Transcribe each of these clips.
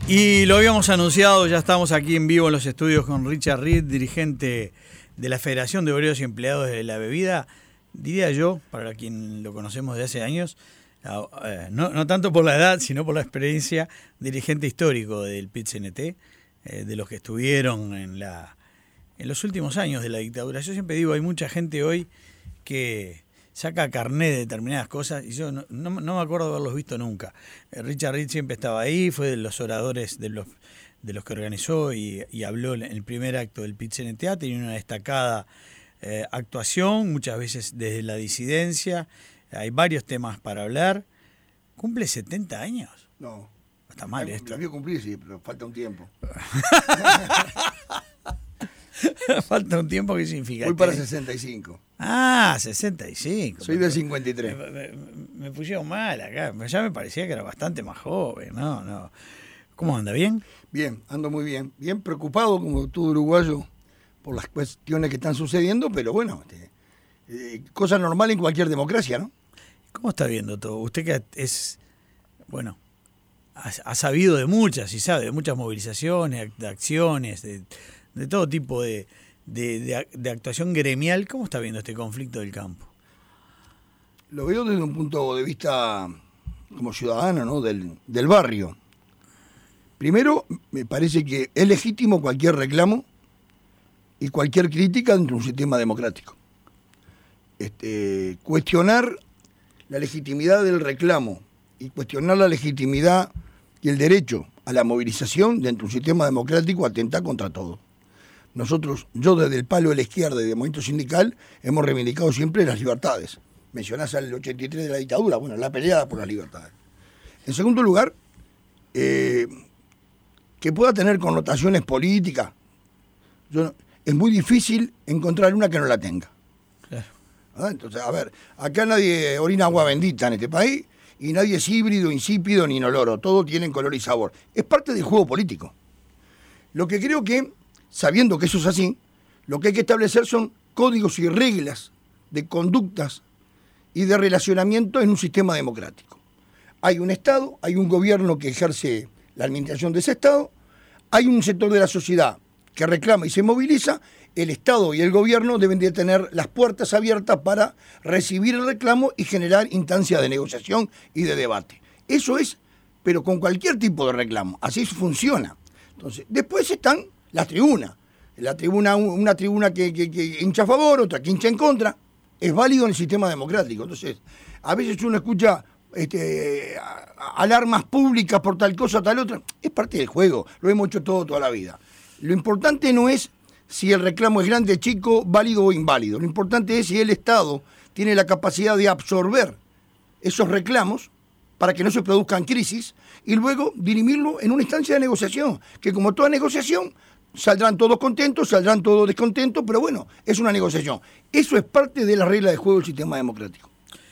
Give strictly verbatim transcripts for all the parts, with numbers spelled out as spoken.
Y lo habíamos anunciado, ya estamos aquí en vivo en los estudios con Richard Reed, dirigente de la Federación de Obreros y Empleados de la Bebida. Diría yo, para quien lo conocemos de hace años, no, no tanto por la edad, sino por la experiencia, dirigente histórico del P I T C N T, de los que estuvieron en, la, en los últimos años de la dictadura. Yo siempre digo, hay mucha gente hoy que saca carné de determinadas cosas y yo no, no, no me acuerdo de haberlos visto nunca. Richard Reed siempre estaba ahí, fue de los oradores de los, de los que organizó y, y habló en el primer acto del P I T C N T, tenía una destacada eh, actuación, muchas veces desde la disidencia. Hay varios temas para hablar. ¿Cumple setenta años? No. Está mal esto. Lo vio cumplir, sí, pero falta un tiempo. Falta un tiempo, ¿qué significa? Voy para sesenta y cinco. Ah, sesenta y cinco. Soy del cincuenta y tres. Me, me, me pusieron mal acá. Ya me parecía que era bastante más joven. No, no. ¿Cómo anda? ¿Bien? Bien, ando muy bien. Bien preocupado, como todo uruguayo, por las cuestiones que están sucediendo, pero bueno, este, eh, cosa normal en cualquier democracia, ¿no? ¿Cómo está viendo todo? Usted que es, bueno, ha, ha sabido de muchas, y sabe, de muchas movilizaciones, de acciones, de, de todo tipo de, de, de, de actuación gremial. ¿Cómo está viendo este conflicto del campo? Lo veo desde un punto de vista como ciudadano, ¿no? Del, del barrio. Primero, me parece que es legítimo cualquier reclamo y cualquier crítica dentro de un sistema democrático. Este, cuestionar la legitimidad del reclamo y cuestionar la legitimidad y el derecho a la movilización dentro de un sistema democrático atenta contra todo. Nosotros, yo desde el palo de la izquierda y del movimiento sindical, hemos reivindicado siempre las libertades. Mencionás al ochenta y tres de la dictadura, bueno, la peleada por las libertades. En segundo lugar, eh, que pueda tener connotaciones políticas, yo, es muy difícil encontrar una que no la tenga. ¿Ah? Entonces, a ver, acá nadie orina agua bendita en este país y nadie es híbrido, insípido ni inoloro, todo tiene color y sabor. Es parte del juego político. Lo que creo que, sabiendo que eso es así, lo que hay que establecer son códigos y reglas de conductas y de relacionamiento en un sistema democrático. Hay un Estado, hay un gobierno que ejerce la administración de ese Estado, hay un sector de la sociedad que reclama y se moviliza. El Estado y el gobierno deben de tener las puertas abiertas para recibir el reclamo y generar instancias de negociación y de debate. Eso es, pero con cualquier tipo de reclamo. Así funciona. Entonces, después están las tribunas. La tribuna, una tribuna que, que, que hincha a favor, otra que hincha en contra. Es válido en el sistema democrático. Entonces, a veces uno escucha este, alarmas públicas por tal cosa, tal otra. Es parte del juego. Lo hemos hecho todo toda la vida. Lo importante no es si el reclamo es grande, chico, válido o inválido. Lo importante es si el Estado tiene la capacidad de absorber esos reclamos para que no se produzcan crisis y luego dirimirlo en una instancia de negociación, que como toda negociación saldrán todos contentos, saldrán todos descontentos, pero bueno, es una negociación. Eso es parte de la regla de juego del sistema democrático.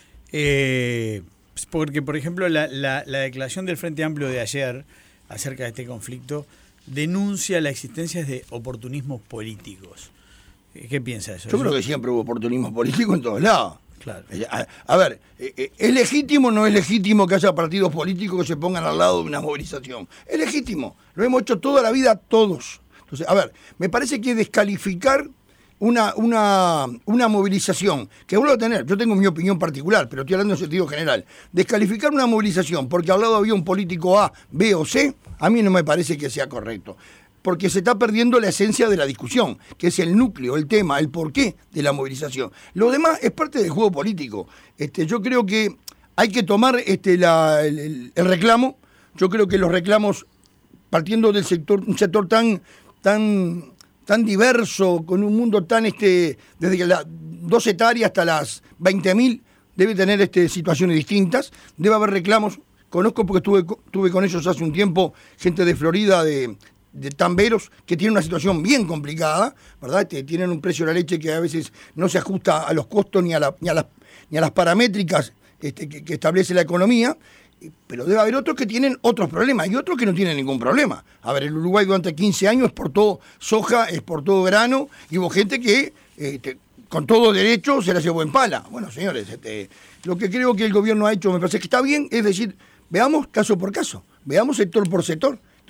Eh, porque, por ejemplo, la, la, la declaración del Frente Amplio de ayer acerca de este conflicto denuncia la existencia de oportunismos políticos. ¿Qué piensa eso? Yo creo que siempre hubo oportunismo político en todos lados. Claro. A, a ver, ¿es legítimo o no es legítimo que haya partidos políticos que se pongan al lado de una movilización? Es legítimo. Lo hemos hecho toda la vida todos. Entonces, a ver, me parece que descalificar una, una, una movilización, que vuelvo a tener, yo tengo mi opinión particular, pero estoy hablando en sentido general, descalificar una movilización porque al lado había un político A, B o C, a mí no me parece que sea correcto, porque se está perdiendo la esencia de la discusión, que es el núcleo, el tema, el porqué de la movilización. Lo demás es parte del juego político. Este, yo creo que hay que tomar este, la, el, el reclamo, yo creo que los reclamos, partiendo del sector, un sector tan, tan, tan diverso, con un mundo tan, este, desde las dos hectáreas hasta las veinte mil, debe tener este, situaciones distintas, debe haber reclamos. Conozco porque estuve, estuve con ellos hace un tiempo, gente de Florida, de, de tamberos, que tienen una situación bien complicada, ¿verdad? Este, tienen un precio de la leche que a veces no se ajusta a los costos ni a, la, ni a, las, ni a las paramétricas este, que, que establece la economía, pero debe haber otros que tienen otros problemas y otros que no tienen ningún problema. A ver, el Uruguay durante quince años exportó soja, exportó grano, y hubo gente que este, con todo derecho se la llevó en pala. Bueno, señores, este, lo que creo que el gobierno ha hecho, me parece que está bien, es decir, veamos caso por caso, veamos sector por sector.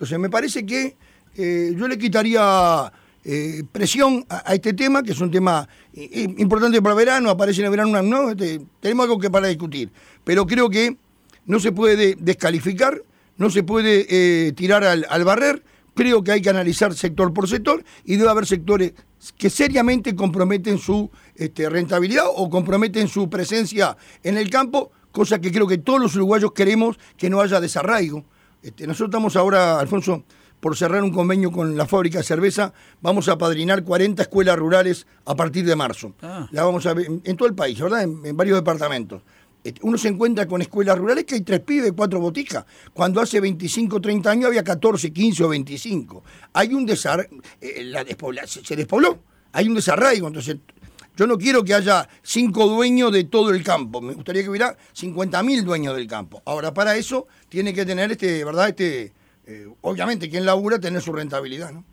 Entonces me parece que eh, yo le quitaría eh, presión a, a este tema, que es un tema eh, importante para el verano, aparece en el verano, no, este, tenemos algo que para discutir, pero creo que no se puede descalificar, no se puede eh, tirar al, al barrer. Creo que hay que analizar sector por sector y debe haber sectores que seriamente comprometen su este, rentabilidad o comprometen su presencia en el campo, cosa que creo que todos los uruguayos queremos que no haya desarraigo. Este, nosotros estamos ahora, Alfonso, por cerrar un convenio con la fábrica de cerveza, vamos a padrinar cuarenta escuelas rurales a partir de marzo. Ah. La vamos a ver en, en todo el país, ¿verdad? En, en varios departamentos. Uno se encuentra con escuelas rurales que hay tres pibes, cuatro boticas, cuando hace veinticinco, treinta años había catorce, quince o veinticinco. Hay un desarraigo, eh, la despobla, se, se despobló, hay un desarraigo, entonces yo no quiero que haya cinco dueños de todo el campo, me gustaría que hubiera cincuenta mil dueños del campo. Ahora, para eso tiene que tener, este, ¿verdad? Este, eh, obviamente, quien labura, tener su rentabilidad, ¿no?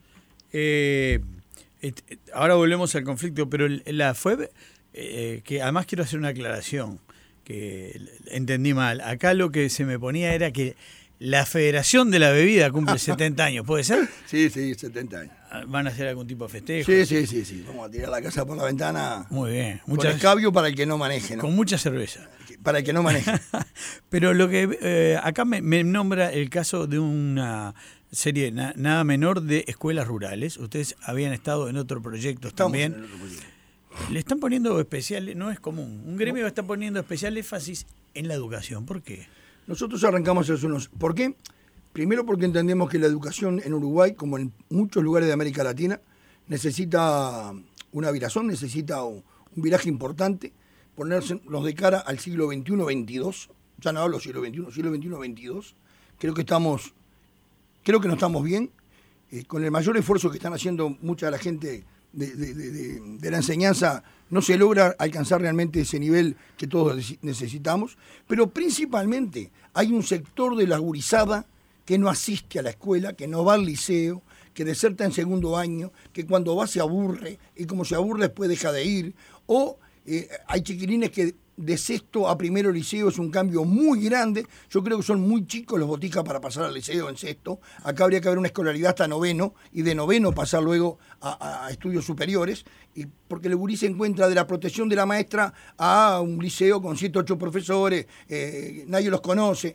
Eh, ahora volvemos al conflicto, pero la F U E B, eh, que además quiero hacer una aclaración, que entendí mal. Acá lo que se me ponía era que la Federación de la Bebida cumple setenta años, ¿puede ser? Sí, sí, setenta años. ¿Van a hacer algún tipo de festejo? Sí, sí, sí, sí. Vamos a tirar la casa por la ventana. Muy bien. Muchas, con escabio para el que no maneje, ¿no? Con mucha cerveza. Para el que no maneje. Pero lo que eh, acá me, me nombra el caso de una serie na, nada menor de escuelas rurales. Ustedes habían estado en otro proyecto Estamos también. En otro proyecto. Le están poniendo especial, no es común, un gremio no. está poniendo especial énfasis en la educación. ¿Por qué? Nosotros arrancamos hace unos... ¿Por qué? Primero porque entendemos que la educación en Uruguay, como en muchos lugares de América Latina, necesita una virazón, necesita un, un viraje importante, ponernos de cara al siglo veintiuno veintidós, ya no hablo siglo veintiuno, siglo veintiuno veintidós, creo que estamos, creo que no estamos bien, eh, con el mayor esfuerzo que están haciendo mucha de la gente de, de, de, de, de la enseñanza, no se logra alcanzar realmente ese nivel que todos necesitamos, pero principalmente hay un sector de la gurizada que no asiste a la escuela, que no va al liceo, que deserta en segundo año, que cuando va se aburre, y como se aburre después deja de ir, o eh, hay chiquilines que de sexto a primero liceo es un cambio muy grande. Yo creo que son muy chicos los boticas para pasar al liceo en sexto. Acá habría que haber una escolaridad hasta noveno y de noveno pasar luego a, a estudios superiores, y porque el gurí se encuentra de la protección de la maestra a un liceo con siete, ocho profesores, eh, nadie los conoce.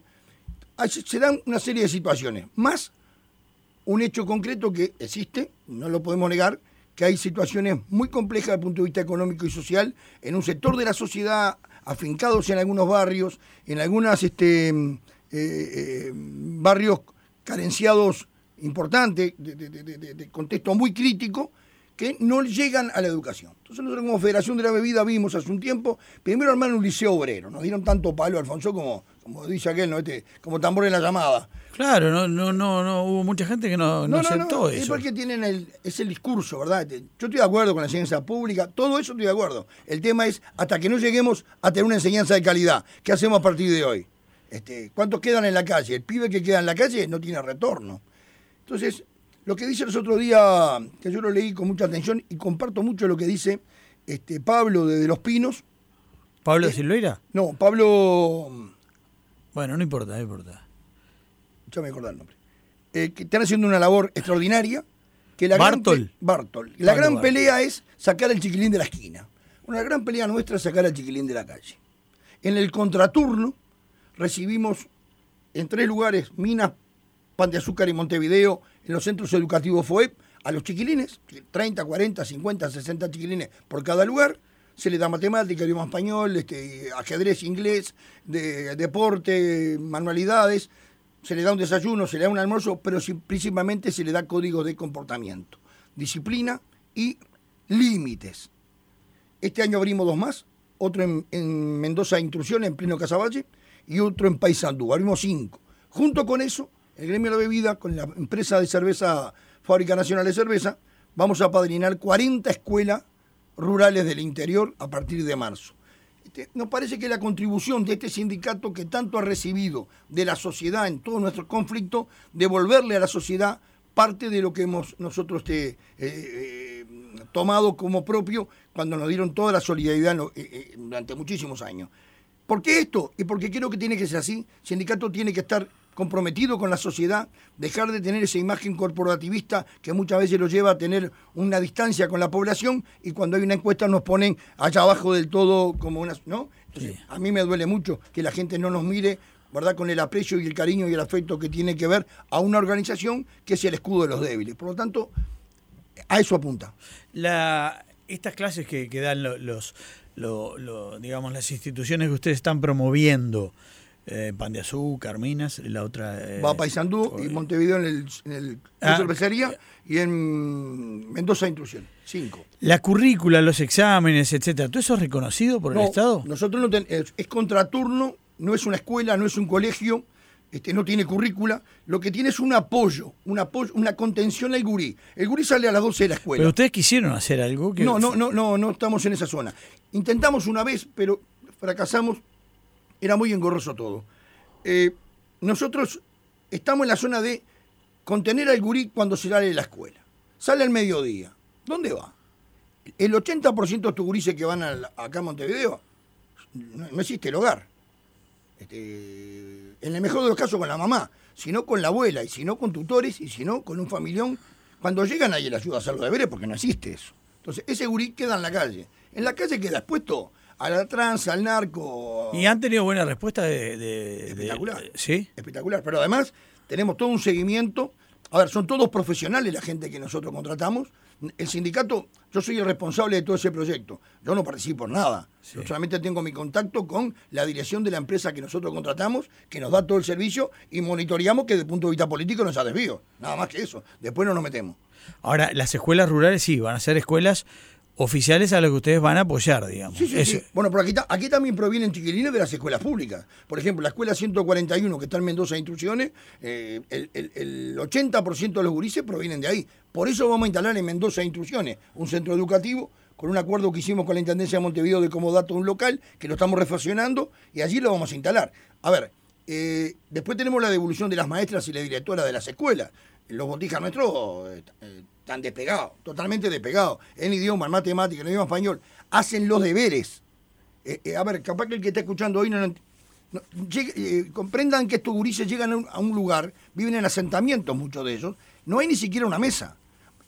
Se dan una serie de situaciones, más un hecho concreto que existe, no lo podemos negar, que hay situaciones muy complejas desde el punto de vista económico y social en un sector de la sociedad, afincados en algunos barrios, en algunos este, eh, eh, barrios carenciados importantes, de, de, de, de, de contexto muy crítico, que no llegan a la educación. Entonces nosotros como Federación de la Bebida vimos hace un tiempo, primero armar un liceo obrero, nos dieron tanto palo, Alfonso, como, como dice aquel, ¿no? Este, como tambor en la llamada. Claro, no, no, no, no hubo mucha gente que no, no, no aceptó no, eso. Es porque tienen el, es el discurso, ¿verdad? Yo estoy de acuerdo con la enseñanza pública, todo eso estoy de acuerdo. El tema es hasta que no lleguemos a tener una enseñanza de calidad. ¿Qué hacemos a partir de hoy? Este, ¿Cuántos quedan en la calle? El pibe que queda en la calle no tiene retorno. Entonces, lo que dice el otro día, que yo lo leí con mucha atención y comparto mucho lo que dice este Pablo de, de Los Pinos. ¿Pablo eh, de Silveira? No, Pablo... Bueno, no importa, no importa. Ya me acordé el nombre. Eh, que están haciendo una labor extraordinaria. Que la Bartol. Gran, Bartol. La Pablo gran Bartol. pelea es sacar al chiquilín de la esquina. Una gran pelea nuestra es sacar al chiquilín de la calle. En el contraturno recibimos en tres lugares, Minas, Pan de Azúcar y Montevideo, en los centros educativos F O E B, a los chiquilines, treinta, cuarenta, cincuenta, sesenta chiquilines por cada lugar. Se les da matemática, idioma español, este, ajedrez, inglés, de, deporte, manualidades. Se le da un desayuno, se le da un almuerzo, pero sí, principalmente se le da código de comportamiento, disciplina y límites. Este año abrimos dos más, otro en, en Mendoza Intrusión, en pleno Casaballe, y otro en Paysandú. Abrimos cinco. Junto con eso, el gremio de la bebida, con la empresa de cerveza, Fábrica Nacional de Cerveza, vamos a padrinar cuarenta escuelas rurales del interior a partir de marzo. Este, nos parece que la contribución de este sindicato que tanto ha recibido de la sociedad en todos nuestros conflictos, devolverle a la sociedad parte de lo que hemos nosotros este, eh, eh, tomado como propio cuando nos dieron toda la solidaridad eh, eh, durante muchísimos años. ¿Por qué esto? Y porque creo que tiene que ser así. El sindicato tiene que estar comprometido con la sociedad, dejar de tener esa imagen corporativista que muchas veces lo lleva a tener una distancia con la población y cuando hay una encuesta nos ponen allá abajo del todo como una... ¿no? Entonces, sí. A mí me duele mucho que la gente no nos mire, ¿verdad?, con el aprecio y el cariño y el afecto que tiene que ver a una organización que es el escudo de los débiles. Por lo tanto, a eso apunta. La, estas clases que, que dan los, los lo, lo, digamos, las instituciones que ustedes están promoviendo, eh, Pan de Azúcar, Minas, la otra... Eh, Va a Paysandú y Montevideo en el, en el ah, cervecería eh, y en Mendoza Intrusión. Cinco. La currícula, los exámenes, etcétera, ¿todo eso es reconocido por no, el Estado? Nosotros no ten, es, es contraturno, no es una escuela, no es un colegio, este, no tiene currícula, lo que tiene es un apoyo, un apoyo, una contención al gurí. El gurí sale a las doce de la escuela. ¿Pero ustedes quisieron hacer algo? Que... No, no, no, no, no estamos en esa zona. Intentamos una vez, pero fracasamos, era muy engorroso todo. Eh, nosotros estamos en la zona de contener al gurí cuando se sale de la escuela. Sale al mediodía. ¿Dónde va? El ochenta por ciento de estos gurises que van a la, acá a Montevideo, no, no existe el hogar. Este, en el mejor de los casos con la mamá, sino con la abuela, y si no con tutores, y si no con un familión. Cuando llegan ahí le ayuda a hacer los deberes porque no existe eso. Entonces ese gurí queda en la calle. En la calle queda expuesto a la tranza, al narco. ¿Y han tenido buena respuesta de, de, espectacular? De, ¿sí? Espectacular, pero además tenemos todo un seguimiento. A ver, son todos profesionales la gente que nosotros contratamos. El sindicato, yo soy el responsable de todo ese proyecto. Yo no participo en nada. Sí. Yo solamente tengo mi contacto con la dirección de la empresa que nosotros contratamos, que nos da todo el servicio y monitoreamos que desde el punto de vista político no se desvío. Nada más que eso. Después no nos metemos. Ahora, las escuelas rurales sí, van a ser escuelas oficiales a las que ustedes van a apoyar, digamos. Sí, sí, Eso. sí. Bueno, pero aquí, aquí también provienen chiquilines de las escuelas públicas. Por ejemplo, la escuela ciento cuarenta y uno que está en Mendoza Instrucciones, eh, el, el, el ochenta por ciento de los gurises provienen de ahí. Por eso vamos a instalar en Mendoza Instrucciones un centro educativo con un acuerdo que hicimos con la Intendencia de Montevideo de comodato de un local, que lo estamos refaccionando y allí lo vamos a instalar. A ver, eh, después tenemos la devolución de las maestras y la directora de las escuelas. Los botijas nuestros eh, eh, están despegados, totalmente despegados, en idioma, en matemática, en idioma español, hacen los deberes. Eh, eh, a ver, capaz que el que está escuchando hoy no, no, no llegue, eh, comprendan que estos gurises llegan a un, a un lugar, viven en asentamientos muchos de ellos, no hay ni siquiera una mesa.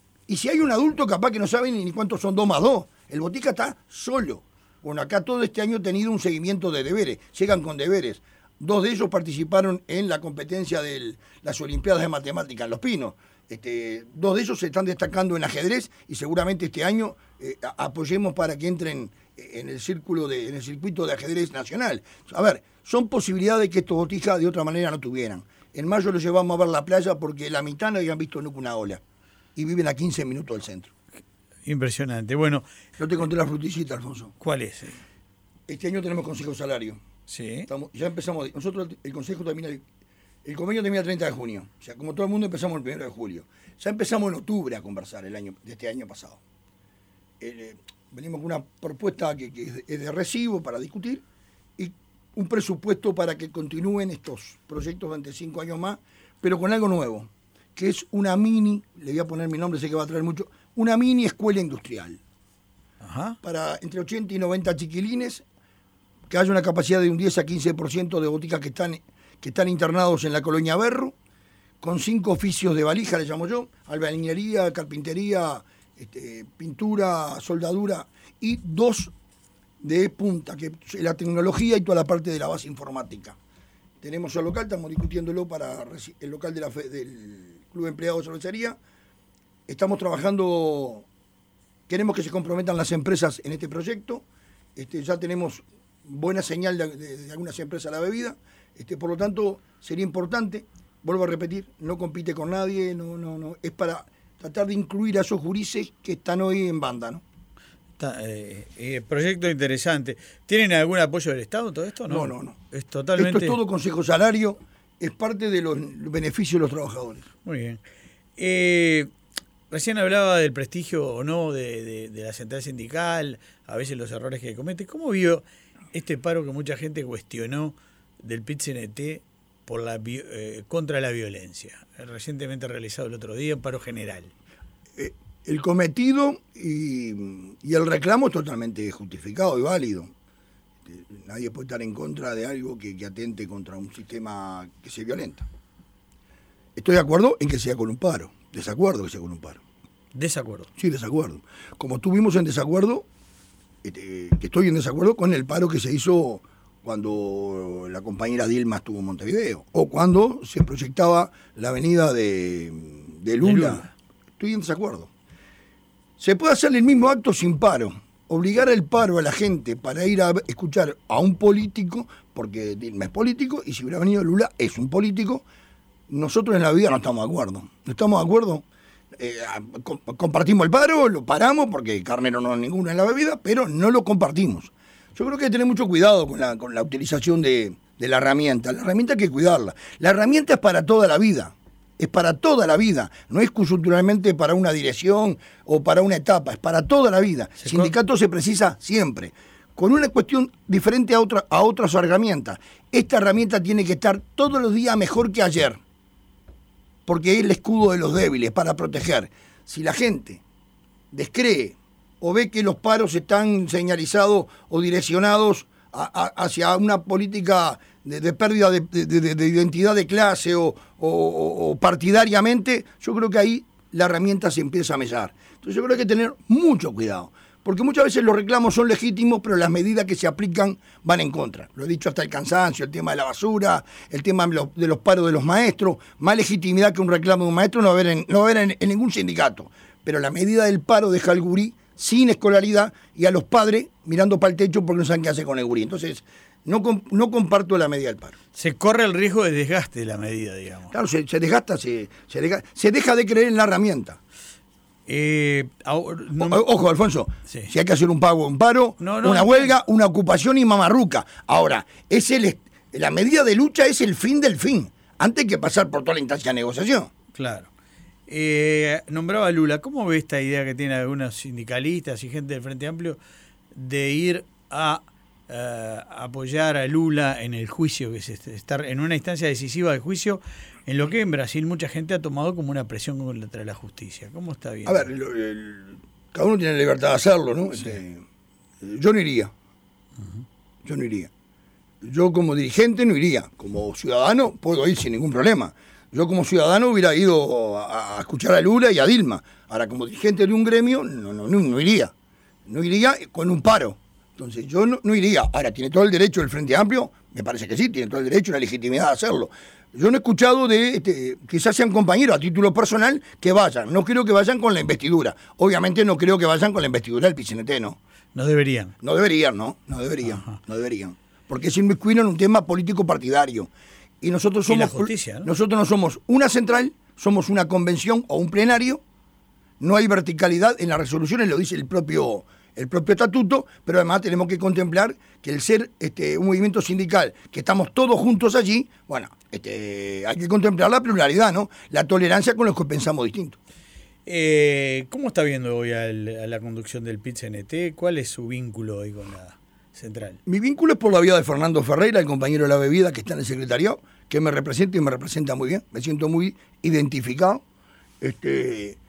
Y si hay un adulto, capaz que no saben ni cuántos son dos más dos. El botica está solo. Bueno, acá todo este año he tenido un seguimiento de deberes, llegan con deberes. Dos de ellos participaron en la competencia de las Olimpiadas de Matemáticas en Los Pinos. Este, dos de ellos se están destacando en ajedrez y seguramente este año eh, apoyemos para que entren en el círculo de, en el circuito de ajedrez nacional. A ver, son posibilidades que estos botijas de otra manera no tuvieran. En mayo los llevamos a ver la playa porque la mitad no habían visto nunca una ola y viven a quince minutos del centro. Impresionante. Bueno, yo te conté la frutillita, Alfonso. ¿Cuál es? Este año tenemos consejo salario. Sí. Estamos, ya empezamos, nosotros el consejo termina, el, el convenio termina el treinta de junio, o sea, como todo el mundo empezamos el primero de julio. Ya empezamos en octubre a conversar el año de este año pasado. Eh, venimos con una propuesta que, que es, de, es de recibo para discutir y un presupuesto para que continúen estos proyectos durante cinco años más, pero con algo nuevo, que es una mini, le voy a poner mi nombre, sé que va a traer mucho, una mini escuela industrial. Ajá. Para entre ochenta y noventa chiquilines, que haya una capacidad de un diez a quince por ciento de boticas que están, que están internados en la colonia Berro, con cinco oficios de valija, le llamo yo, albañilería, carpintería, este, pintura, soldadura, y dos de punta, que es la tecnología y toda la parte de la base informática. Tenemos el local, estamos discutiéndolo para el local de la fe, del Club de Empleados de Cervecería. Estamos trabajando, queremos que se comprometan las empresas en este proyecto, este, ya tenemos buena señal de, de, de algunas empresas a la bebida, este, por lo tanto sería importante, vuelvo a repetir, no compite con nadie, no, no, no, es para tratar de incluir a esos gurises que están hoy en banda, ¿no? Está, eh, eh, proyecto interesante. ¿Tienen algún apoyo del Estado todo esto? No, no, no. no. Es totalmente... Esto es todo consejo salario, es parte de los beneficios de los trabajadores. Muy bien. Eh, recién hablaba del prestigio o no de, de, de la central sindical, a veces los errores que comete. ¿Cómo vio este paro que mucha gente cuestionó del P I T C N T por la, eh, contra la violencia? Recientemente realizado el otro día, un paro general. Eh, el cometido y, y el reclamo es totalmente justificado y válido. Nadie puede estar en contra de algo que, que atente contra un sistema que se violenta. Estoy de acuerdo en que sea con un paro. Desacuerdo que sea con un paro. Desacuerdo. Sí, desacuerdo. Como estuvimos en desacuerdo, este, que estoy en desacuerdo con el paro que se hizo cuando la compañera Dilma estuvo en Montevideo, o cuando se proyectaba la avenida de, de Lula. de Lula. Estoy en desacuerdo. Se puede hacer el mismo acto sin paro. Obligar el paro a la gente para ir a escuchar a un político, porque Dilma es político, y si hubiera venido Lula es un político. Nosotros en la vida no estamos de acuerdo. No estamos de acuerdo. Eh, compartimos el paro, lo paramos, porque carnero no es ninguna en la bebida, pero no lo compartimos. Yo creo que hay que tener mucho cuidado con la, con la utilización de, de la herramienta. La herramienta hay que cuidarla. La herramienta es para toda la vida. Es para toda la vida. No es coyunturalmente para una dirección o para una etapa. Es para toda la vida. El sindicato se precisa siempre. Con una cuestión diferente a, otra, a otras herramientas. Esta herramienta tiene que estar todos los días mejor que ayer. Porque es el escudo de los débiles para proteger. Si la gente descree o ve que los paros están señalizados o direccionados a, a, hacia una política de, de pérdida de, de, de, de identidad de clase o, o, o partidariamente, yo creo que ahí la herramienta se empieza a mellar. Entonces yo creo que hay que tener mucho cuidado, porque muchas veces los reclamos son legítimos, pero las medidas que se aplican van en contra. Lo he dicho hasta el cansancio, el tema de la basura, el tema de los, de los paros de los maestros. Más legitimidad que un reclamo de un maestro no va a haber en, no va a haber en, en ningún sindicato. Pero la medida del paro deja al gurí sin escolaridad y a los padres mirando para el techo porque no saben qué hacer con el gurí. Entonces, no, no comparto la medida del paro. Se corre el riesgo de desgaste de la medida, digamos. Claro, se, se desgasta, se, se, deja, se deja de creer en la herramienta. Eh, no, o, ojo, Alfonso, sí. Si hay que hacer un pago, un paro, no, no, una no, huelga, una ocupación y mamarruca. Ahora, es el, la medida de lucha es el fin del fin, antes que pasar por toda la instancia de negociación. Claro. Eh, nombraba a Lula. ¿Cómo ve esta idea que tienen algunos sindicalistas y gente del Frente Amplio de ir a uh, apoyar a Lula en el juicio, que es estar en una instancia decisiva del juicio, en lo que en Brasil mucha gente ha tomado como una presión contra la justicia? ¿Cómo está bien? A ver, el, el, cada uno tiene la libertad de hacerlo, ¿no? Sí. Este, yo no iría. Uh-huh. Yo no iría. Yo como dirigente no iría. Como ciudadano puedo ir sin ningún problema. Yo como ciudadano hubiera ido a, a escuchar a Lula y a Dilma. Ahora, como dirigente de un gremio, no, no, no, no iría. No iría con un paro. Entonces, yo no, no iría. Ahora, ¿tiene todo el derecho el Frente Amplio? Me parece que sí, tiene todo el derecho y la legitimidad de hacerlo. Yo no he escuchado de, este, quizás sean compañeros a título personal, que vayan. No creo que vayan con la investidura. Obviamente no creo que vayan con la investidura del P C N T, ¿no? No deberían. No deberían, ¿no? No deberían. Ajá. No deberían. Porque se inmiscuyen en un tema político partidario. Y nosotros somos, y la justicia, ¿no? Nosotros no somos una central, somos una convención o un plenario. No hay verticalidad en las resoluciones, lo dice el propio, el propio estatuto, pero además tenemos que contemplar que el ser este, un movimiento sindical, que estamos todos juntos allí, bueno, este, hay que contemplar la pluralidad, ¿no? La tolerancia con los que pensamos distinto. Eh, ¿Cómo está viendo hoy a la conducción del P I T C N T? ¿Cuál es su vínculo hoy con la central? Mi vínculo es por la vía de Fernando Ferreira, el compañero de la bebida que está en el secretariado, que me representa y me representa muy bien. Me siento muy identificado. Este,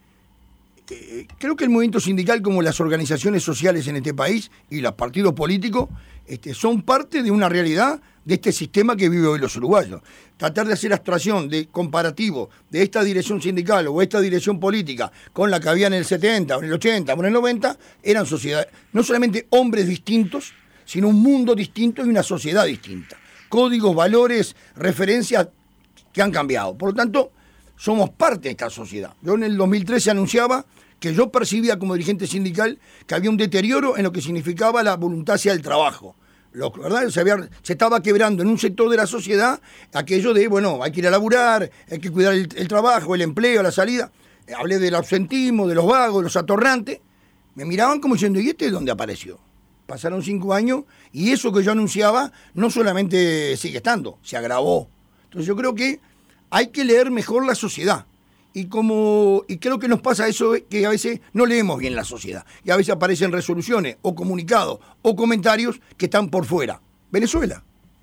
eh, creo que el movimiento sindical, como las organizaciones sociales en este país y los partidos políticos, este, son parte de una realidad de este sistema que vive hoy los uruguayos. Tratar de hacer abstracción de comparativo de esta dirección sindical o esta dirección política con la que había en el setenta, o en el ochenta, o en el noventa, eran sociedades, no solamente hombres distintos, sino un mundo distinto y una sociedad distinta. Códigos, valores, referencias que han cambiado. Por lo tanto, somos parte de esta sociedad. Yo en el dos mil trece anunciaba que yo percibía como dirigente sindical que había un deterioro en lo que significaba la voluntad hacia el trabajo. Lo, ¿verdad? Se, había, se estaba quebrando en un sector de la sociedad aquello de, bueno, hay que ir a laburar, hay que cuidar el, el trabajo, el empleo, la salida. Hablé del absentismo, de los vagos, de los atorrantes. Me miraban como diciendo, ¿y este de dónde apareció? Pasaron cinco años y eso que yo anunciaba no solamente sigue estando, se agravó. Entonces yo creo que hay que leer mejor la sociedad. Y como y creo que nos pasa eso, que a veces no leemos bien la sociedad. Y a veces aparecen resoluciones o comunicados o comentarios que están por fuera. Venezuela.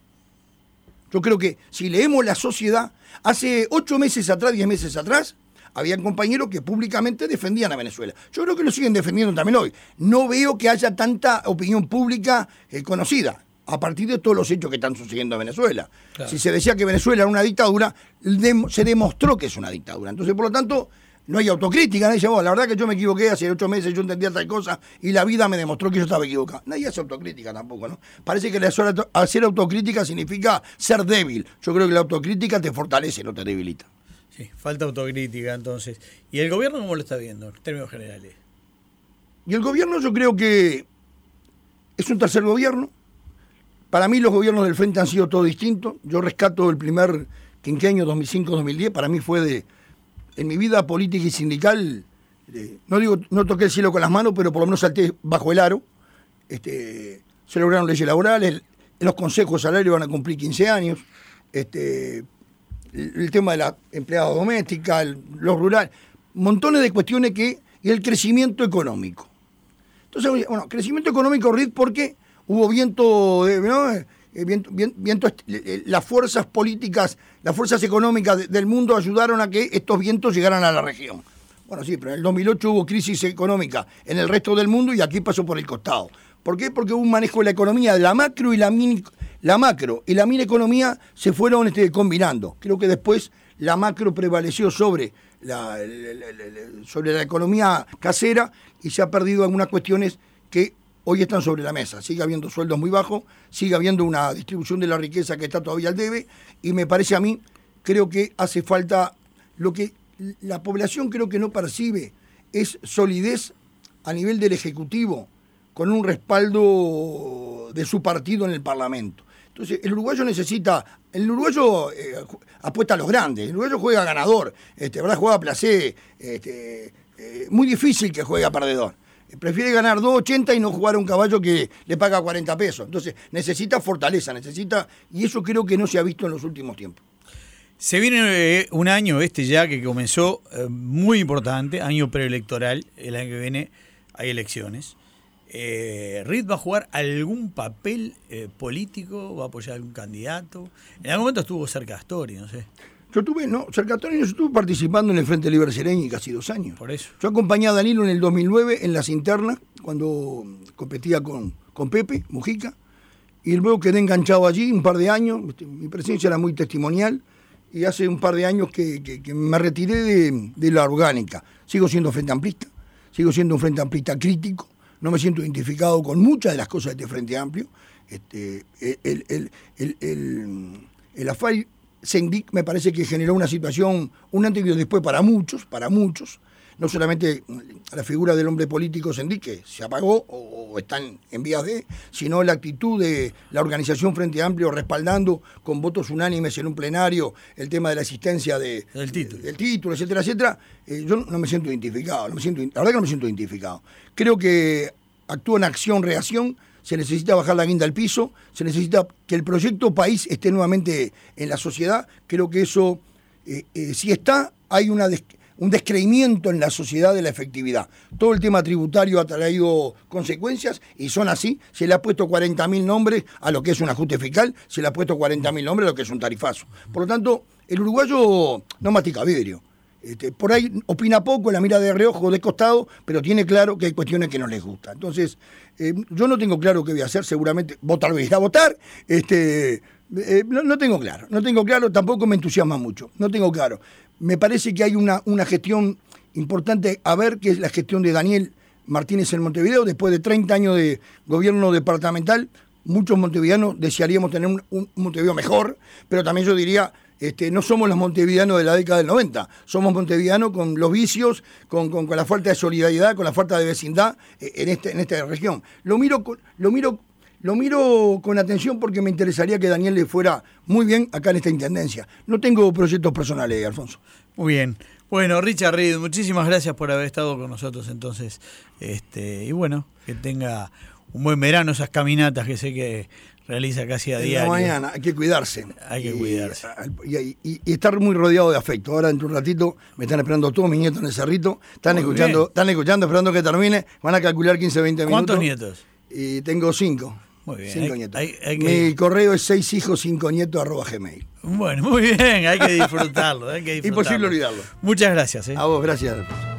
Yo creo que si leemos la sociedad, hace ocho meses atrás, diez meses atrás, habían compañeros que públicamente defendían a Venezuela. Yo creo que lo siguen defendiendo también hoy. No veo que haya tanta opinión pública eh, conocida. a partir de todos los hechos que están sucediendo en Venezuela. Claro. Si se decía que Venezuela era una dictadura, de, se demostró que es una dictadura. Entonces, por lo tanto, no hay autocrítica. Nadie dice, oh, la verdad que yo me equivoqué, hace ocho meses yo entendía tal cosa y la vida me demostró que yo estaba equivocado. Nadie hace autocrítica tampoco, ¿no? Parece que hacer autocrítica significa ser débil. Yo creo que la autocrítica te fortalece, no te debilita. Sí, falta autocrítica entonces. ¿Y el gobierno cómo lo está viendo, en términos generales? Y el gobierno yo creo que es un tercer gobierno. Para mí los gobiernos del Frente han sido todos distintos. Yo rescato el primer quinquenio dos mil cinco dos mil diez. Para mí fue de, en mi vida política y sindical, de, no digo, no toqué el cielo con las manos, pero por lo menos salté bajo el aro. Este, se lograron leyes laborales, en los consejos de salario van a cumplir quince años. Este, el, el tema de la empleada doméstica, el, los rurales, montones de cuestiones que, y el crecimiento económico. Entonces, bueno, crecimiento económico, Rid, porque hubo viento, de, ¿no? eh, viento, viento, viento eh, las fuerzas políticas, las fuerzas económicas de, del mundo ayudaron a que estos vientos llegaran a la región. Bueno, sí, pero en el dos mil ocho hubo crisis económica en el resto del mundo y aquí pasó por el costado. ¿Por qué? Porque hubo un manejo de la economía, de la macro y la mini, la macro y la mini economía se fueron este, combinando. Creo que después la macro prevaleció sobre la, la, la, la, sobre la economía casera y se ha perdido algunas cuestiones que hoy están sobre la mesa. Sigue habiendo sueldos muy bajos, sigue habiendo una distribución de la riqueza que está todavía al debe y me parece a mí, creo que hace falta lo que la población creo que no percibe, es solidez a nivel del Ejecutivo con un respaldo de su partido en el Parlamento. Entonces, el uruguayo necesita, el uruguayo eh, apuesta a los grandes, el uruguayo juega ganador, este, ¿verdad? Juega a placer, este, eh, muy difícil que juegue a perdedor. Prefiere ganar dos ochenta y no jugar a un caballo que le paga cuarenta pesos. Entonces, necesita fortaleza, necesita, y eso creo que no se ha visto en los últimos tiempos. Se viene eh, un año este ya que comenzó eh, muy importante, año preelectoral, el año que viene hay elecciones. Eh, ¿Rid va a jugar algún papel eh, político? ¿Va a apoyar a algún candidato? En algún momento estuvo cerca Astori, no sé. Yo estuve, no, cerca Astori, yo estuve participando en el Frente Libre Sereñi casi dos años. Por eso. Yo acompañé a Danilo en el dos mil nueve en las internas, cuando competía con, con Pepe Mujica, y luego quedé enganchado allí un par de años, mi presencia era muy testimonial, y hace un par de años que, que, que me retiré de, de la orgánica. Sigo siendo frente amplista, sigo siendo un frente amplista crítico, no me siento identificado con muchas de las cosas de este Frente Amplio. Este, el, el, el, el, el, el A F A I Sendic me parece que generó una situación, un antes y un después para muchos, para muchos, no solamente la figura del hombre político Sendic, que se apagó o, o están en vías de, sino la actitud de la organización Frente Amplio respaldando con votos unánimes en un plenario el tema de la existencia de, del título, de, del título etcétera, etcétera. Eh, yo no me siento identificado, no me siento, la verdad que no me siento identificado. Creo que actúa en acción-reacción, se necesita bajar la guinda al piso, se necesita que el proyecto país esté nuevamente en la sociedad. Creo que eso, eh, eh, si está, hay una des- un descreimiento en la sociedad de la efectividad. Todo el tema tributario ha traído consecuencias y son así. Se le ha puesto cuarenta mil nombres a lo que es un ajuste fiscal, se le ha puesto cuarenta mil nombres a lo que es un tarifazo. Por lo tanto, el uruguayo no mastica vidrio. Este, por ahí opina poco, la mira de reojo, de costado, pero tiene claro que hay cuestiones que no les gustan. Entonces, eh, yo no tengo claro qué voy a hacer, seguramente votar voy a ir a votar, este, eh, no, no tengo claro, no tengo claro, tampoco me entusiasma mucho, no tengo claro. Me parece que hay una, una gestión importante a ver, que es la gestión de Daniel Martínez en Montevideo, después de treinta años de gobierno departamental. Muchos montevideanos desearíamos tener un, un Montevideo mejor, pero también yo diría, este, no somos los montevideanos de la década del noventa, somos montevideanos con los vicios, con, con, con la falta de solidaridad, con la falta de vecindad en, este, en esta región. Lo miro, lo miro, lo miro con atención porque me interesaría que Daniel le fuera muy bien acá en esta intendencia. No tengo proyectos personales, Alfonso. Muy bien. Bueno, Richard Reed, muchísimas gracias por haber estado con nosotros entonces. Este, y bueno, que tenga un buen verano, esas caminatas que sé que realiza casi a diario. En la mañana, hay que cuidarse. Hay que y, cuidarse. Y, y, y, y estar muy rodeado de afecto. Ahora dentro de un ratito me están esperando todos mis nietos en el cerrito. Están muy escuchando, bien. están escuchando, esperando que termine. Van a calcular quince, veinte minutos. ¿Cuántos nietos? Y tengo cinco. Muy bien. Cinco hay, nietos. Hay, hay que... Mi correo es seis hijos, cinco nietos, arroba gmail. Bueno, muy bien, hay que disfrutarlo. Hay que disfrutarlo. Imposible olvidarlo. Muchas gracias. ¿eh? A vos, gracias.